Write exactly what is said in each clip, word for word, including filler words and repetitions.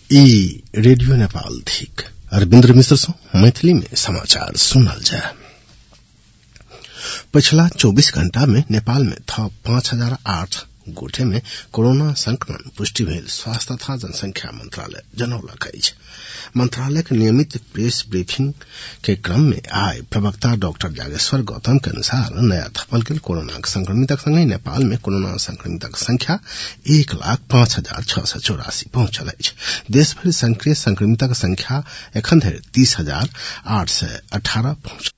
ई रेडियो नेपाल थिक अरविंद्र मिश्र सो मैथिली में समाचार सुनल जाए। पिछला चौबीस घंटा में नेपाल में थप पांच हजार आठ गोठे में कोरोना संक्रमण पुष्टि भेल स्वास्थ्य तथा जनसंख्या मंत्रालय जनौलक अछि। मंत्रालय के नियमित प्रेस ब्रीफिंग के क्रम में आय प्रवक्ता डॉक्टर जागेश्वर गौतम के अनुसार नया थपल गेल कोरोना संक्रमितक संगे नेपाल में कोरोना संक्रमितक संख्या एक लाख पांच हजार छह सौ चौरासी पहुंचल अछि। देश भरि सक्रिय संक्रमितक संख्या एखन धरि तीस हजार आठ सय अठारह पहुंचल।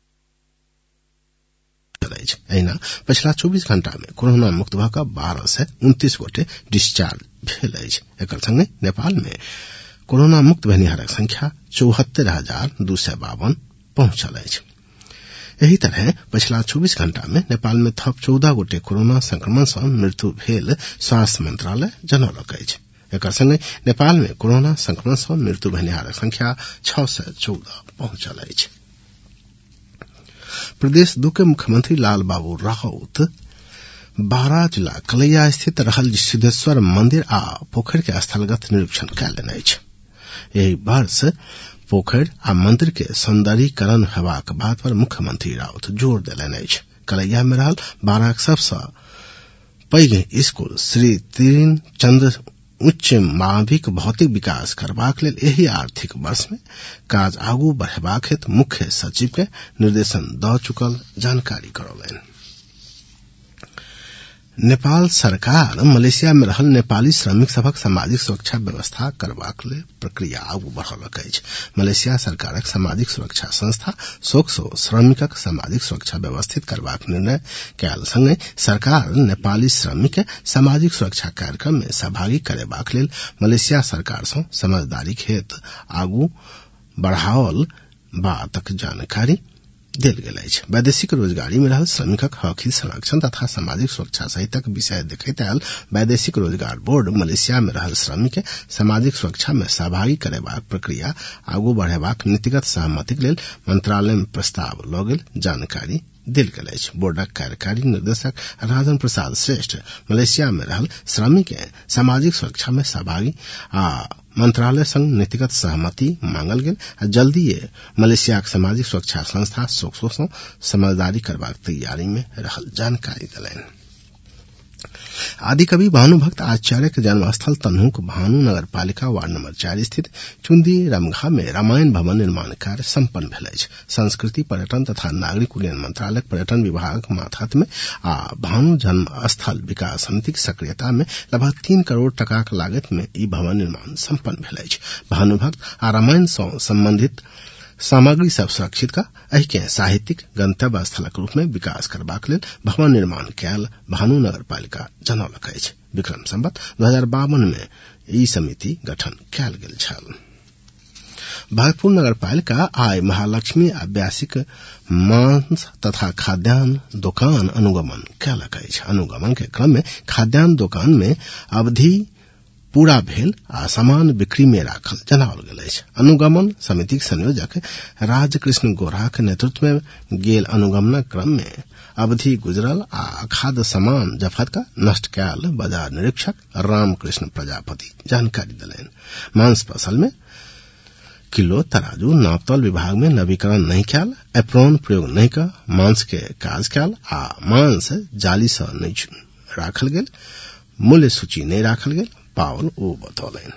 एहिना पिछला चौबीस घंटा में कोरोना मुक्त भ क बारह सय उनतीस गोटे डिस्चार्ज भेल अछि। एकर संगे नेपाल में कोरोना मुक्त भेनिहारक संख्या चौहत्तर हजार दू सय बावन पहुंचल अछि। एही तरह पिछला चौबीस घंटा में नेपाल में थप चौदह गोटे कोरोना संक्रमण सँ मृत्यु भेल स्वास्थ्य मंत्रालय जनौलक अछि। एकर संगे नेपाल में कोरोना संक्रमण सँ मृत्यु भेनिहारक संख्या छह सय चौदह पहुंचल अछि। प्रदेश दू के मुख्यमंत्री लाल बाबू राउत बारा जिला कलैया स्थित रहल सिद्धेश्वर मंदिर आ पोखर के स्थलगत निरीक्षण कयलनि अछि। एहि वर्ष पोखर आ मंदिर के सौंदर्यीकरण हेबाक बात पर मुख्यमंत्री राउत जोर देलनि अछि। कलैया में रहल बाराक सबसँ पैघ स्कूल श्री तीन चंद्र उच्च माध्यमिक भौतिक विकास करबाक लेल एही आर्थिक वर्ष में काज आगू बढ़ेबाक हेतु मुख्य सचिव के निर्देशन द चुकल जानकारी करौलनि। नेपाल सरकार मलेशिया में रहल नेपाली श्रमिक सभक सामाजिक सुरक्षा व्यवस्था करबाक लेल प्रक्रिया आगू बढ़ौलक अछि। मलेशिया सरकारक सामाजिक सुरक्षा संस्था सोक्सो श्रमिकक सामाजिक सुरक्षा व्यवस्थित करबाक निर्णय कयल संगे सरकार नेपाली श्रमिक के सामाजिक सुरक्षा कार्यक्रम में सहभागी करेबाक लेल मलेशिया सरकार सँ समझदारी हेतु आगू बढ़ाओल बातक जानकारी देल गेल अछि। वैदेशिक रोजगारी में रहल श्रमिकक हक हित संरक्षण तथा सामाजिक सुरक्षा सहितक विषय देखैत आयल वैदेशिक रोजगार बोर्ड मलेशिया में रहल श्रमिक के सामाजिक सुरक्षा में सहभागी करेबाक प्रक्रिया आगू बढ़ेबाक नीतिगत सहमतिक लेल मंत्रालय में प्रस्ताव लऽ गेल जानकारी देल गेल अछि। बोर्डक कार्यकारी निर्देशक राजन प्रसाद श्रेष्ठ मलेशिया में रहल श्रमिक के सामाजिक सुरक्षा में सहभागी आ मंत्रालय संग नीतिगत सहमति मांगल गेल आ जल्दीए मलेशियाक सामाजिक सुरक्षा संस्था सोक्सो सँ समझदारी करबाक तैयारी में रहल जानकारी देलनि। आदिकवि भानुभक्त आचार्य के जन्मस्थल तन्हुक भानु नगर पालिका वार्ड नंबर चार स्थित चुंदी रमघा में रामायण भवन निर्माण कार्य सम्पन्न भेल अछि। संस्कृति पर्यटन तथा नागरिक उड्डयन मंत्रालय पर्यटन विभागक मातहत में आ भानु जन्म स्थल विकास समितिक सक्रियता में लगभग तीन करोड़ टकाक लागत में ई भवन निर्माण सम्पन्न भेल अछि। भानुभक्त आ रामायण सँ संबंधित सामग्री सब सुरक्षित का एहि के साहित्यिक गंतव्य स्थलक रूप में विकास करबाक लेल भवन निर्माण कयल भानु नगर पालिका जनौलक अछि। विक्रम संवत दो हजार बावन में ई समिति गठन कयल गेल छल। भागलपुर नगर पालिका आय महालक्ष्मी आवासिक मांस तथा खाद्यान्न दुकान अनुगमन कयलक अछि। अनुगमन के क्रम में खाद्यान्न दुकान में अवधि पूरा भेल आ सामान बिक्री में राखल जनाओल गेल अछि। अनुगमन समितिक संयोजक राजकृष्ण गोरा के नेतृत्व में गेल अनुगमन क्रम में अवधि गुजरल आ खाद्य सामान जफत का नष्ट कयल बाजार निरीक्षक रामकृष्ण प्रजापति जानकारी देलनि। मांस फसल में किलो तराजू नापतौल विभाग में नवीकरण नहीं कयल, एप्रोन प्रयोग नहीं कर मांस के काज कयल आ मांस जाली सँ नहीं राखल गेल, मूल्य सूची नहीं राखल गेल पावल ओ बतौलनि।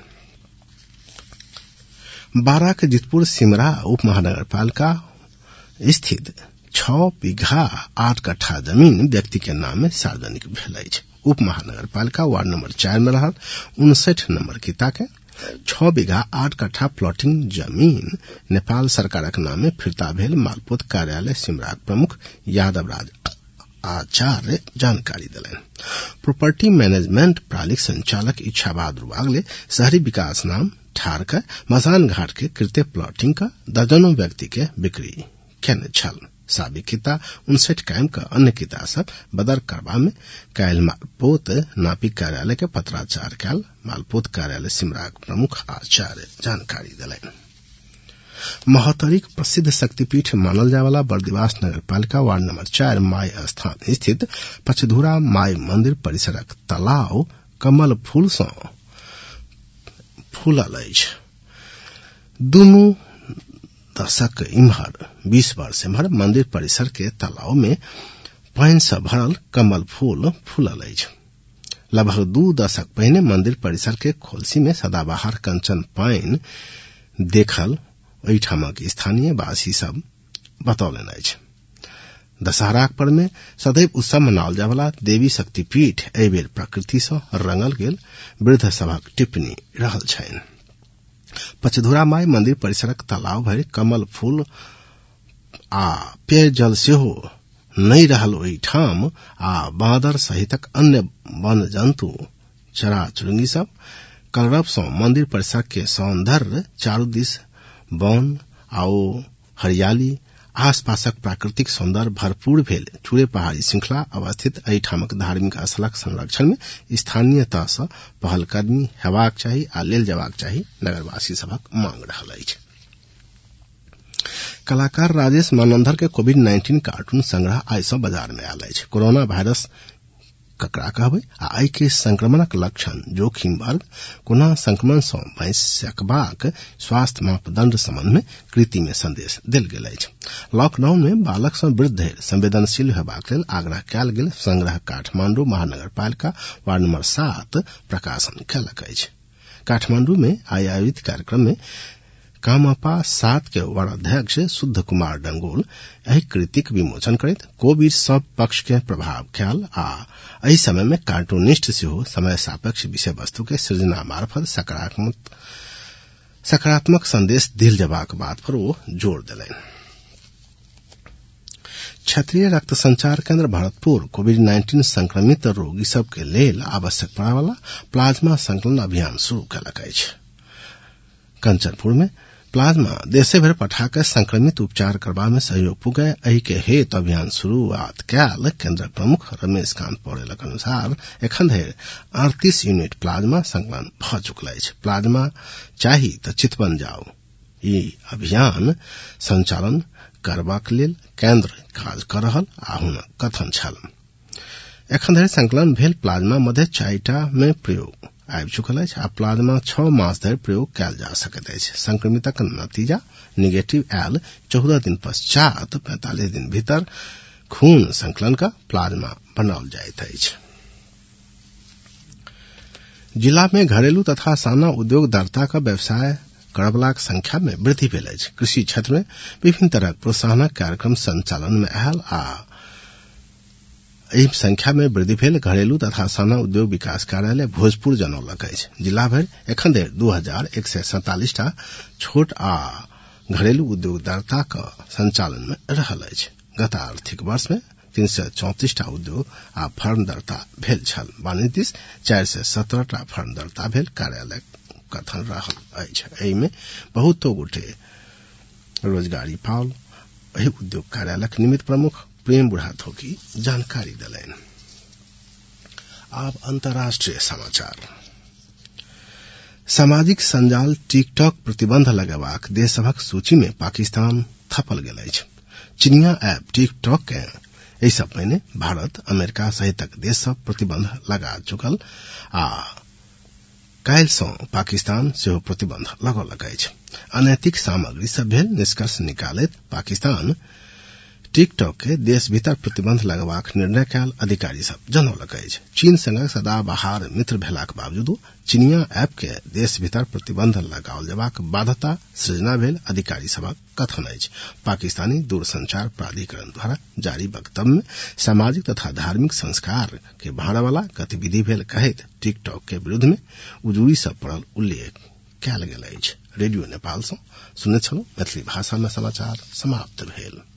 बारा के जितपुर सिमरा उप महानगर पालिका स्थित छह बीघा आठ कट्ठा जमीन व्यक्ति के नाम में सार्वजनिक भेल अछि। उप महानगर पालिका वार्ड नंबर चार में रहल उनसठ नंबर किता के छह बीघा आठ कट्ठा प्लॉटिंग जमीन नेपाल सरकारक नाम में फिरता भेल मालपोत कार्यालय सिमराक प्रमुख यादवराज आचार्य जानकारी दिलनि। प्रॉपर्टी मैनेजमेंट प्रणाली संचालक इच्छा बहादुर बागले शहरी विकास नाम ठार कर मसान घाट के कृत्य प्लॉटिंग का दर्जनों व्यक्ति के बिक्री केने छल। साबिक किता उनसठ कायम का अन्य किता सब बदर करबा में कायल मालपोत नापिक कार्यालय के पत्राचार कयल मालपोत कार्यालय सिमराक प्रमुख आचार्य जानकारी दिलनि। महोत्तरीक प्रसिद्ध शक्तिपीठ मानल जाय वाला बर्दिवास नगर पालिका वार्ड नंबर चार माई स्थान स्थित पचधुरा माई मंदिर परिसरक तालाब कमल फूल सँ फूलल अछि। दोनों दशक इम्हर बीस वर्ष इम्हर मंदिर परिसर के तालाब में पानी से भरल कमल फूल फूलल अछि। लगभग दू दशक पहिने मंदिर परिसर के खोलसी में सदाबहार कंचन पानी देखल ओहिठामक स्थानीय वासी सब बतौलन अछि। दशहरा पर्व में सदैव उत्सव मनाओल जावला देवी शक्तिपीठ एहि बेर प्रकृति से रंगल गेल वृद्ध सभक टिप्पणी रहल छनि। पचधुरा माई मंदिर परिसरक तालाब भरि कमल फूल आ पेयजल सेहो नहीं रहल ओहिठाम आ बादर सहितक अन्य वन जंतु चरा चुरुंगी सब कलरव सँ मंदिर परिसर के सौंदर्य चारू दिस वन आओ हरियाली आसपासक प्राकृतिक सौंदर्य भरपूर भेल चूड़े पहाड़ी श्रृंखला अवस्थित एहिठामक धार्मिक स्थलक संरक्षण में स्थानीयता सँ पहलकदमी हेबाक चाही आ लेल जेबाक चाही नगरवासी सभक मांग रहल अछि। कलाकार राजेश मानंदर के कोविड नाइन्टीन कार्टून संग्रह आइ सँ बाजार में आयल अछि। कोरोना वायरस ककरा कहबै आ एहि के संक्रमणक लक्षण जोखिम वर्ग कोना संक्रमण सँ बचि सकबाक स्वास्थ्य मापदंड संबंध में कृति में संदेश देल गेल अछि। लॉकडाउन में बालक सँ वृद्ध धरि संवेदनशील हेबाक लेल आग्रह कयल गेल संग्रह काठमांडू महानगरपालिका वार्ड नंबर सात प्रकाशन कयलक अछि। काठमांडू में आइ आयोजित कार्यक्रम में कामपा सात के वार्ड अध्यक्ष शुद्ध कुमार डंगोल एहि कृतिक विमोचन करैत कोविड सब पक्ष के प्रभाव ख्याल आ एहि समय में कार्टूनिस्ट सेहो समय सापेक्ष विषय वस्तु के सृजना मार्फत सकारात्मक सकारात्मक संदेश देल जेबाक बात पर ओ जोर देलनि। क्षेत्रीय रक्त संचार केंद्र भरतपुर कोविड नाइन्टीन संक्रमित रोगी सब के लेल आवश्यक पड़य वाला प्लाज्मा संकलन अभियान शुरू कयलक अछि। कंचनपुर में प्लाज्मा देशे भर पठाके संक्रमित उपचार करबा में सहयोग पुगे एहि के हेतु अभियान शुरुआत कयल केंद्र प्रमुख रमेश कांत पौडेलक अनुसार एखन धरि अड़तीस यूनिट प्लाज्मा संकलन भ चुकल अछि। प्लाज्मा चाही त चितवन जाओ ई अभियान संचालन करबाक लेल केंद्र काज कर रहल आ हुनक कथन छल। एखन धरि संकलन भेल प्लाज्मा मध्य चारिटा में प्रयोग आबि चुकल अछि आ प्लाज्मा छह मास धरि प्रयोग कयल जा सकैत अछि। संक्रमितक नतीजा निगेटिव आयल चौदह दिन पश्चात पैंतालीस दिन भीतर खून संकलन का प्लाज्मा बनाओल जाइत अछि। जिला में घरेलू तथा साना उद्योग दर्ता का व्यवसाय करबलाक संख्या में वृद्धि भेल अछि। कृषि क्षेत्र में विभिन्न तरहक प्रोत्साहनक कार्यक्रम संचालन में आयल आ एहि संख्या में वृद्धि भेल घरेलू तथा साना उद्योग विकास कार्यालय भोजपुर जनौलक अछि। जिला भरि एखन धरि दू हजार एक सय सैंतालीस टा छोट आ घरेलू उद्योगदर्ता का संचालन में रहल अछि। गत आर्थिक वर्ष में तीन सय चौंतीस टा उद्योग आ फर्म दर्ता भेल छल। वाणिज्य दिस चारि सय सत्रह टा फर्म दर्ता भेल कार्यालय कथन रहल अछि। एहि में बहुतो गोटे रोजगारी पाओल एहि उद्योग कार्यालयक निमित्त प्रमुख प्रेम बुढ़ा थोकी जानकारी दिलैन। अब अंतर्राष्ट्रीय समाचार। सामाजिक संजाल टिकटॉक प्रतिबंध लगेबाक देश सभक सूची में पाकिस्तान थपल गेल अछि। चीनिया ऐप टिकटॉक के एहि सँ पहिने भारत अमेरिका सहितक देश सब प्रतिबंध लगा चुकल आ काल्हि सँ पाकिस्तान सेहो प्रतिबंध लगौलक अछि। अनैतिक सामग्री सब भेल निष्कर्ष निकालैत पाकिस्तान टिकटॉक के देश भीतर प्रतिबंध लगेबाक निर्णय कयल अधिकारी सब जनौलक अछि। चीन संगक सदाबहार मित्र भेलाक बावजूदो चीनिया ऐप के देश भीतर प्रतिबंध लगाओल जेबाक बाध्यता सृजना भेल अधिकारी सबक कथन अछि। पाकिस्तानी दूरसंचार प्राधिकरण द्वारा जारी वक्तव्य में सामाजिक तथा धार्मिक संस्कार के भाड़ा वाला गतिविधि भेल कहैत टिकटॉक के विरुद्ध में उजूरी सब पड़ल उल्लेख कयल गेल अछि। रेडियो नेपाल सँ सुनैत छलहुँ। मैथिली भाषा में समाचार समाप्त भेल।